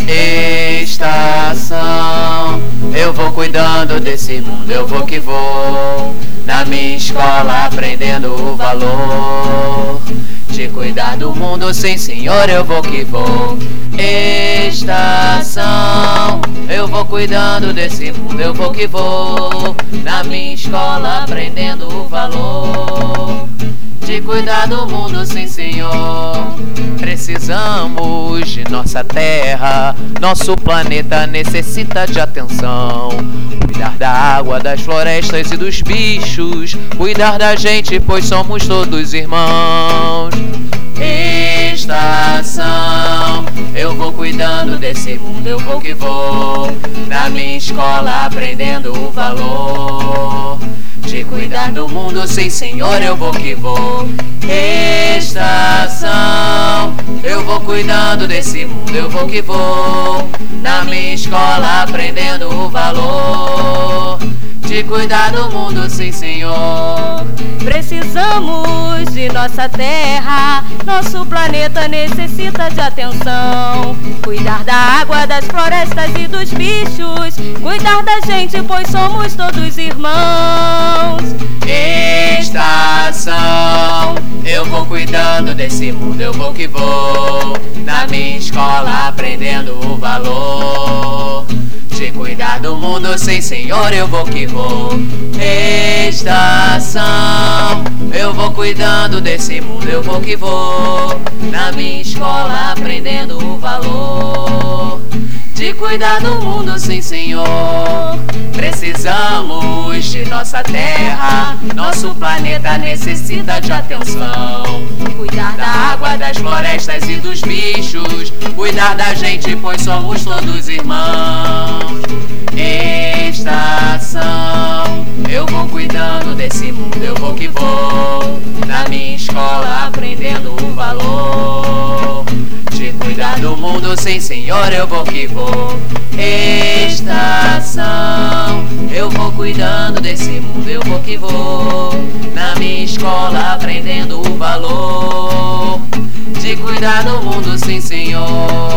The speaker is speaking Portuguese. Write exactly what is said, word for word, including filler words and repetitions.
estação. Eu vou cuidando desse mundo, eu vou que vou. Na minha escola aprendendo o valor de cuidar do mundo, sim senhor, eu vou que vou. Estação, eu vou cuidando desse mundo, eu vou que vou. Na minha escola aprendendo o valor de cuidar do mundo, sim senhor. Precisamos de nossa terra, nosso planeta necessita de atenção. Cuidar da água, das florestas e dos bichos, cuidar da gente, pois somos todos irmãos. Estação, eu vou cuidando desse mundo, eu vou que vou. Na minha escola aprendendo o valor de cuidar do mundo, sim senhor, eu vou que vou. Estação, eu vou cuidando desse mundo, eu vou que vou. Na minha escola aprendendo o valor de cuidar do mundo, sim senhor. Precisamos de nossa terra, nosso planeta necessita de atenção. Cuidar da água, das florestas e dos bichos, cuidar da gente, pois somos todos irmãos. Estação, eu vou cuidando desse mundo, eu vou que vou. Na minha escola aprendendo o valor de cuidar do mundo, sim senhor, eu vou que vou. Estação, eu vou cuidando desse mundo, eu vou que vou. Na minha escola aprendendo o valor de cuidar do mundo, sim senhor. Precisamos de nossa terra, nosso planeta necessita de atenção. Cuidar da água, das florestas e dos bichos, cuidar da gente, pois somos todos irmãos. Estação, eu vou cuidando desse mundo, eu vou que vou. Na minha escola aprendendo o valor de cuidar do mundo, sim senhor, eu vou que vou. Estação, eu vou cuidando desse mundo, eu vou que vou. Na minha escola aprendendo o valor de cuidar do mundo, sim senhor.